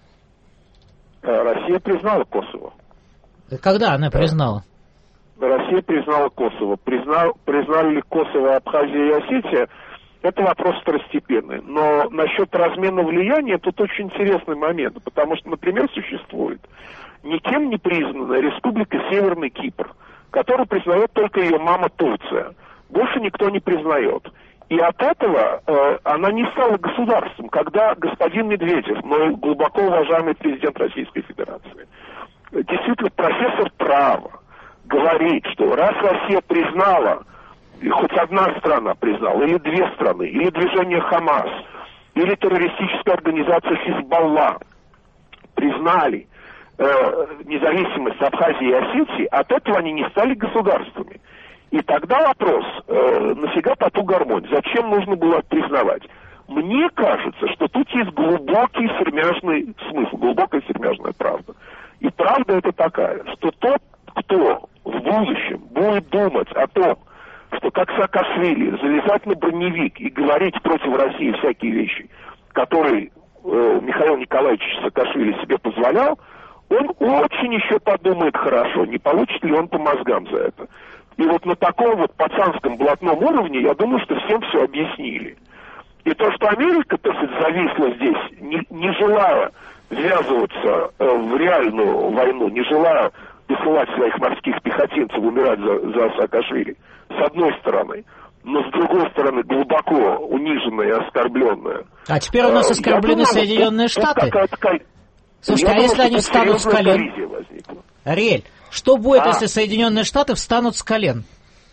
Россия признала Косово. Когда она признала? Россия признала Косово. Признал, признали ли Косово Абхазия и Осетия, это вопрос второстепенный. Но насчет размена влияния тут очень интересный момент, потому что, например, существует никем не признанная республика Северный Кипр, которую признает только ее мама Турция. Больше никто не признает. И от этого э, она не стала государством, когда господин Медведев, мой глубоко уважаемый президент Российской Федерации, действительно профессор права, говорит, что раз Россия признала, и хоть одна страна признала, или две страны, или движение Хамас, или террористическая организация Хизбалла признали э, независимость Абхазии и Осетии, от этого они не стали государствами. И тогда вопрос, э, нафига тату гармонь, зачем нужно было признавать? Мне кажется, что тут есть глубокий сермяжный смысл, глубокая сермяжная правда. И правда это такая, что тот, кто в будущем будет думать о том, что как Саакашвили залезать на броневик и говорить против России всякие вещи, которые э, Михаил Николаевич Саакашвили себе позволял, он очень еще подумает хорошо, не получит ли он по мозгам за это. И вот на таком вот пацанском блатном уровне, я думаю, что всем все объяснили. И то, что Америка, так сказать, зависла здесь, не, не желая ввязываться э, в реальную войну, не желая посылать своих морских пехотинцев умирать за, за Саакашвили, с одной стороны, но с другой стороны глубоко униженная и оскорбленная. А теперь у нас оскорблены думаю, Соединенные тут, Штаты. Тут Слушайте, я а думаю, если они встанут с колен? Ариэль, что будет, а? если Соединенные Штаты встанут с колен?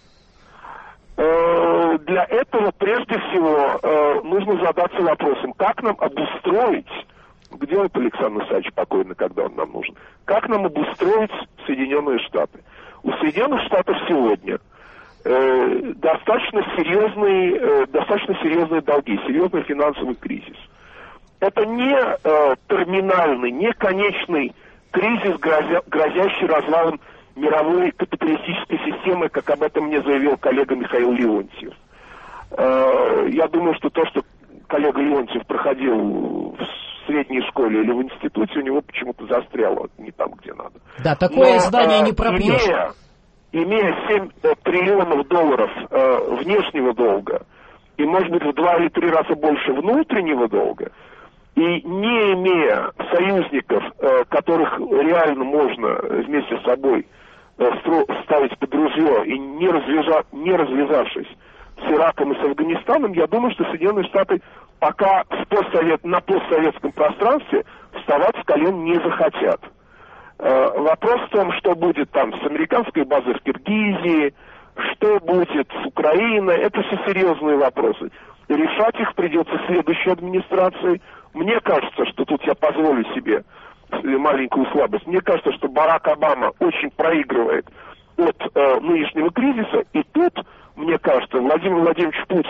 Для этого прежде всего нужно задаться вопросом, как нам обустроить, где вот Александр Александрович покойный, когда он нам нужен, как нам обустроить Соединенные Штаты? У Соединенных Штатов сегодня э, достаточно серьезные, э, достаточно серьезные долги, серьезный финансовый кризис. Это не э, терминальный, не конечный кризис, грозя, грозящий развалом мировой капиталистической системы, как об этом мне заявил коллега Михаил Леонтьев. Э, я думаю, что то, что коллега Леонтьев проходил в средней школе или в институте, у него почему-то застряло не там, где надо. Да, такое Но, издание э, не пропьешь. Имея, имея семь триллионов долларов э, внешнего долга и, может быть, в два или три раза больше внутреннего долга, и не имея союзников, э, которых реально можно вместе с собой э, стро- ставить под ружье, и не, развяза- не развязавшись с Ираком и с Афганистаном, я думаю, что Соединенные Штаты пока в постсовет, на постсоветском пространстве вставать с колен не захотят. Э, вопрос в том, что будет там с американской базой в Киргизии, что будет с Украиной, это все серьезные вопросы. И решать их придется следующей администрации. Мне кажется, что тут я позволю себе маленькую слабость. Мне кажется, что Барак Обама очень проигрывает от э, нынешнего кризиса. И тут, мне кажется, Владимир Владимирович Путин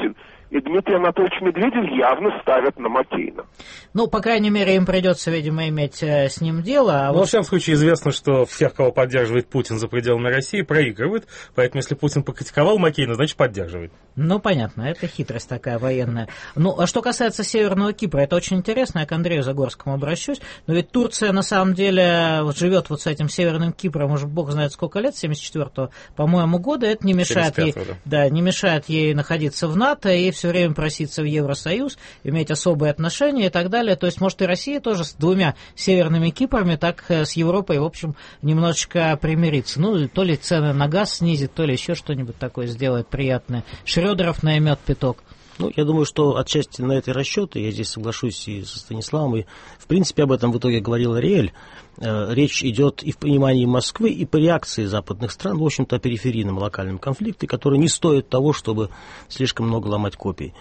и Дмитрий Анатольевич Медведев явно ставят на Маккейна. Ну, по крайней мере, им придется, видимо, иметь э, с ним дело. А Но, вот... во всяком случае, известно, что всех, кого поддерживает Путин за пределами России, проигрывают. Поэтому, если Путин покритиковал Маккейна, значит, поддерживает. Ну, понятно, это хитрость такая военная. Ну, а что касается Северного Кипра, это очень интересно, я к Андрею Загорскому обращусь. Но ведь Турция, на самом деле, вот живет вот с этим Северным Кипром уже бог знает сколько лет, с семьдесят четвёртого, по-моему, года. Это не мешает ей, да. Да, не мешает ей находиться в НАТО и все время проситься в Евросоюз, иметь особые отношения и так далее. То есть, может, и Россия тоже с двумя Северными Кипрами так с Европой, в общем, немножечко примириться. Ну, то ли цены на газ снизит, то ли еще что-нибудь такое сделает приятное. Шрёдеров наймет пяток. Ну, я думаю, что отчасти на этой расчеты, я здесь соглашусь и со Станиславом, и, в принципе, об этом в итоге говорил Ариэль. Речь идет и в понимании Москвы, и по реакции западных стран, в общем-то, о периферийном локальном конфликте, который не стоит того, чтобы слишком много ломать копий.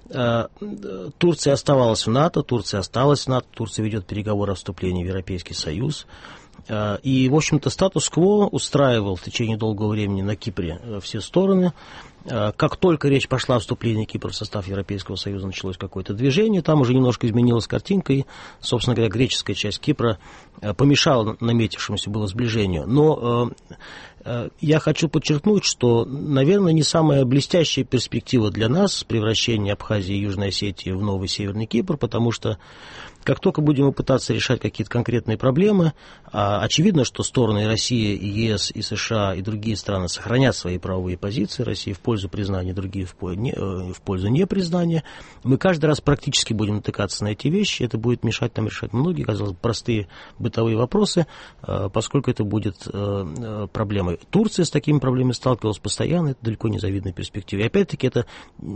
Турция оставалась в НАТО, Турция осталась в НАТО, Турция ведет переговоры о вступлении в Европейский Союз. И, в общем-то, статус-кво устраивал в течение долгого времени на Кипре все стороны. Как только речь пошла о вступлении Кипра в состав Европейского Союза, началось какое-то движение, там уже немножко изменилась картинка, и, собственно говоря, греческая часть Кипра помешала наметившемуся было сближению. Но э, я хочу подчеркнуть, что, наверное, не самая блестящая перспектива для нас превращение Абхазии и Южной Осетии в новый Северный Кипр, потому что как только будем пытаться решать какие-то конкретные проблемы, очевидно, что стороны России, и ЕС, и США, и другие страны сохранят свои правовые позиции, Россия в пользу признания, другие в пользу непризнания. Мы каждый раз практически будем натыкаться на эти вещи, это будет мешать нам решать многие, казалось бы, простые бытовые вопросы, поскольку это будет проблемой. Турция с такими проблемами сталкивалась постоянно, это далеко не завидная перспектива. И опять-таки это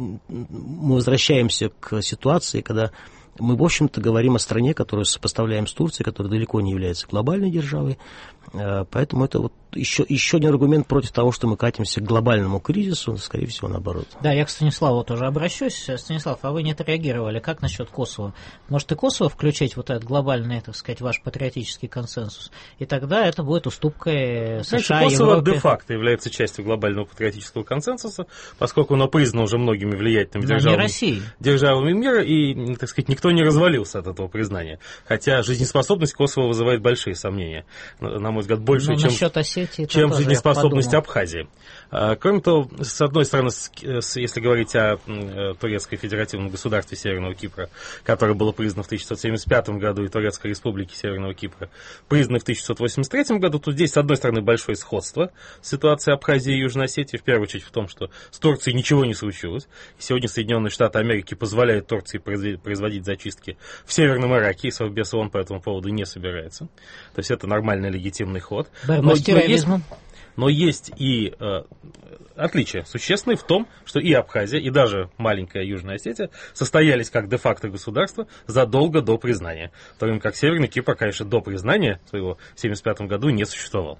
мы возвращаемся к ситуации, когда мы, в общем-то, говорим о стране, которую сопоставляем с Турцией, которая далеко не является глобальной державой. Поэтому это вот еще, еще один аргумент против того, что мы катимся к глобальному кризису, скорее всего, наоборот. Да, я к Станиславу тоже обращусь. Станислав, а вы не отреагировали. Как насчет Косово? Может, и Косово включить вот этот глобальный, так сказать, ваш патриотический консенсус? И тогда это будет уступкой США, Косово Европе. де-факто является частью глобального патриотического консенсуса, поскольку оно признано уже многими влиятельными державами, державами мира, и, так сказать, никто не развалился от этого признания. Хотя жизнеспособность Косово вызывает большие сомнения. На мой взгляд, больше, чем, чем жизнеспособность Абхазии. Кроме того, с одной стороны, если говорить о Турецкой Федеративном государстве Северного Кипра, которое было признано в тысяча девятьсот семьдесят пятом году, и Турецкой Республики Северного Кипра, признано в тысяча девятьсот восемьдесят третьем году, то здесь, с одной стороны, большое сходство с ситуацией Абхазии и Южной Осетии, в первую очередь в том, что с Турцией ничего не случилось. Сегодня Соединенные Штаты Америки позволяют Турции производить зачистки в Северном Ираке, и Совбез ООН по этому поводу не собирается. То есть это нормальный легитимный ход. Борьба с терроризмом. Но есть и э, отличия существенные в том, что и Абхазия, и даже маленькая Южная Осетия состоялись как де-факто государства задолго до признания. В то время как Северный Кипр, конечно, до признания своего в семьдесят пятом году не существовал.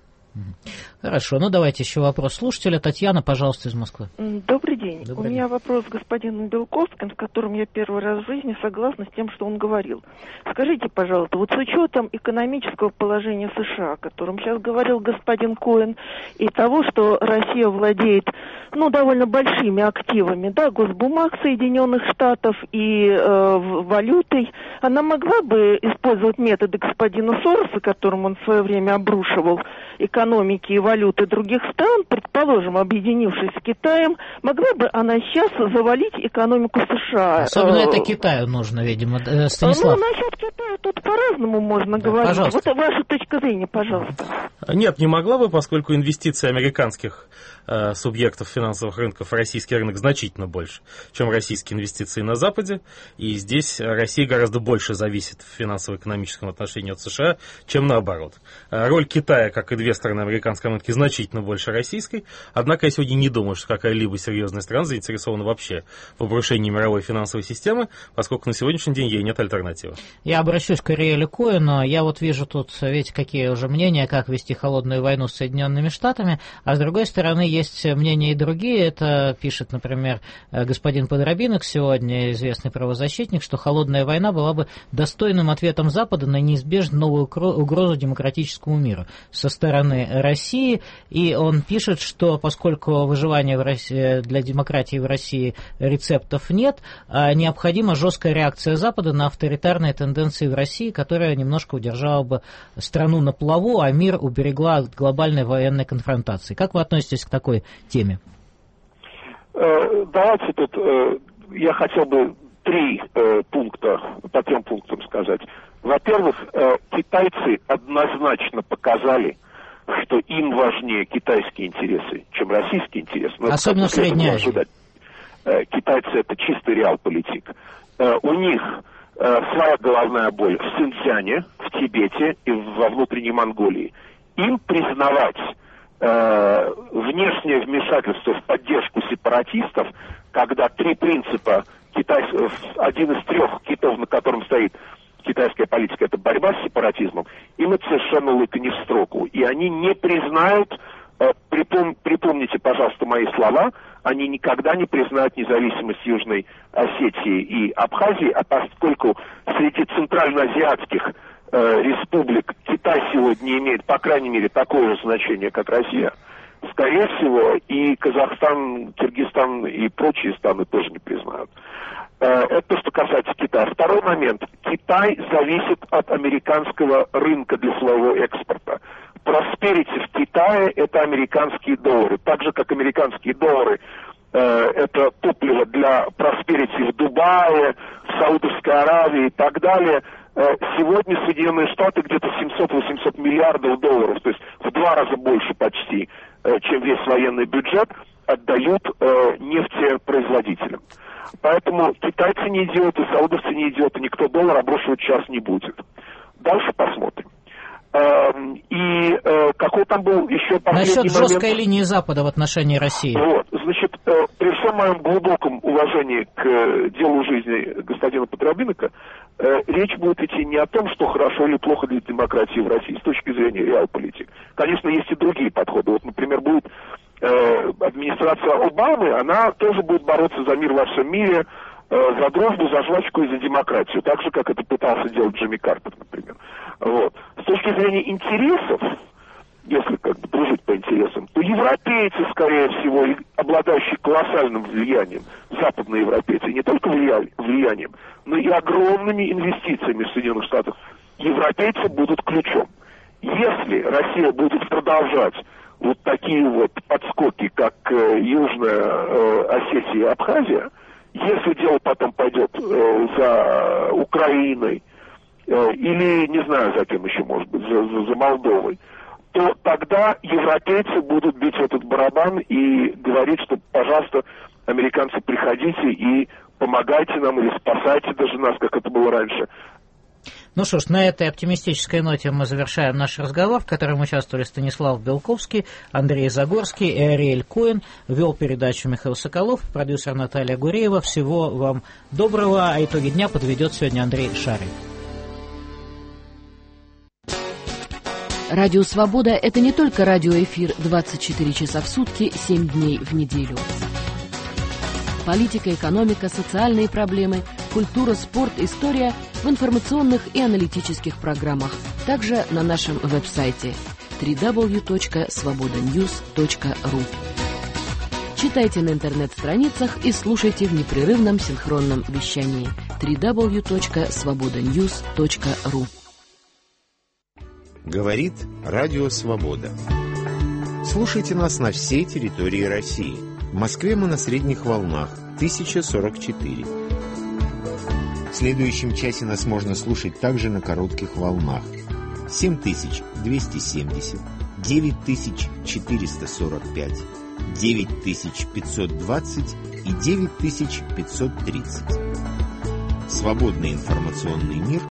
Хорошо, ну давайте еще вопрос слушателя. Татьяна, пожалуйста, из Москвы. Добрый день. Добрый У день. меня вопрос к господину Белковскому, с которым я первый раз в жизни согласна с тем, что он говорил. Скажите, пожалуйста, вот с учетом экономического положения США, о котором сейчас говорил господин Коэн, и того, что Россия владеет, ну, довольно большими активами, да, госбумаг Соединенных Штатов и э, валютой, она могла бы использовать методы господина Сороса, которым он в свое время обрушивал экономики и валюты других стран, предположим, объединившись с Китаем, могла бы она сейчас завалить экономику США? Особенно это Китаю нужно, видимо, Станислав. Ну, насчет Китая тут по-разному можно да, говорить. Пожалуйста. Вот ваша точка зрения, пожалуйста. Нет, не могла бы, поскольку инвестиции американских э, субъектов финансовых рынков в российский рынок значительно больше, чем российские инвестиции на Западе. И здесь Россия гораздо больше зависит в финансово-экономическом отношении от США, чем наоборот. Роль Китая, как и две стороны американской монетки, значительно больше российской. Однако я сегодня не думаю, что какая-либо серьезная страна заинтересована вообще в обрушении мировой финансовой системы, поскольку на сегодняшний день ей нет альтернативы. Я обращусь к Ариэлю Коэну. Я вот вижу тут, видите, какие уже мнения, как вести холодную войну с Соединенными Штатами, а с другой стороны есть мнения и другие. Это пишет, например, господин Подробинок сегодня, известный правозащитник, что холодная война была бы достойным ответом Запада на неизбежную новую угрозу демократическому миру со стороны России. И он пишет, что поскольку выживания в России, для демократии в России рецептов нет, необходима жесткая реакция Запада на авторитарные тенденции в России, которая немножко удержала бы страну на плаву, а мир уберегла от глобальной военной конфронтации. Как вы относитесь к такой теме? Давайте тут я хотел бы три пункта, по трем пунктам сказать. Во-первых, китайцы однозначно показали, что им важнее китайские интересы, чем российские интересы. Но особенно в Средней Азии. Китайцы — это чистый реалполитик. У них своя головная боль в Синьцзяне, в Тибете и во внутренней Монголии. Им признавать э, внешнее вмешательство в поддержку сепаратистов, когда три принципа, Китай, один из трех китов, на котором стоит китайская политика, это борьба с сепаратизмом, им это совершенно лыка не в строку. И они не признают, э, припом, припомните, пожалуйста, мои слова, они никогда не признают независимость Южной Осетии и Абхазии, а поскольку среди центральноазиатских э, республик Китай сегодня имеет, по крайней мере, такое же значение, как Россия, скорее всего, и Казахстан, Киргизстан и прочие страны тоже не признают. Э, это то, что касается Китая. Второй момент. Китай зависит от американского рынка для своего экспорта. Просперити в Китае — это американские доллары. Так же, как американские доллары э, это топливо для просперити в Дубае, в Саудовской Аравии и так далее. Э, сегодня Соединенные Штаты где-то семьсот-восемьсот миллиардов долларов, то есть в два раза больше почти, э, чем весь военный бюджет, отдают э, нефтепроизводителям. Поэтому китайцы не идиоты, саудовцы не идиоты, никто доллар обрушивать сейчас не будет. Дальше посмотрим. И э, какой там был еще последний Насчет момент? жесткой линии Запада в отношении России. Вот, значит, э, при всем моем глубоком уважении к э, делу жизни господина Подробинка, э, речь будет идти не о том, что хорошо или плохо для демократии в России с точки зрения реалполитики. Конечно, есть и другие подходы. Вот, например, будет э, администрация Обамы, она тоже будет бороться за мир во всем мире, за дружбу, за жвачку и за демократию, так же, как это пытался делать Джимми Картер, например. Вот. С точки зрения интересов, если как бы дружить по интересам, то европейцы, скорее всего, обладающие колоссальным влиянием, западные европейцы, не только влиянием, но и огромными инвестициями в Соединенных Штатах, европейцы будут ключом. Если Россия будет продолжать вот такие вот подскоки, как э, Южная э, Осетия и Абхазия, если дело потом пойдет э, за Украиной э, или, не знаю, за кем еще, может быть, за, за, за Молдовой, то тогда европейцы будут бить в этот барабан и говорить, что, пожалуйста, американцы, приходите и помогайте нам или спасайте даже нас, как это было раньше. Ну что ж, на этой оптимистической ноте мы завершаем наш разговор, в котором участвовали Станислав Белковский, Андрей Загорский и Ариэль Коэн. Вел передачу Михаил Соколов, продюсер Наталья Гуреева. Всего вам доброго, а итоги дня подведет сегодня Андрей Шарий. Радио «Свобода» — это не только радиоэфир двадцать четыре часа в сутки, семь дней в неделю. Политика, экономика, социальные проблемы, культура, спорт, история в информационных и аналитических программах. Также на нашем веб-сайте дабл ю дабл ю дабл ю точка свобода ньюс точка ру. Читайте на интернет-страницах и слушайте в непрерывном синхронном вещании дабл ю дабл ю дабл ю точка свобода ньюс точка ру. Говорит Радио Свобода. Слушайте нас на всей территории России. В Москве мы на средних волнах тысяча сорок четыре. В следующем часе нас можно слушать также на коротких волнах семь тысяч двести семьдесят, девять тысяч четыреста сорок пять, девять тысяч пятьсот двадцать и девять тысяч пятьсот тридцать. Свободный информационный мир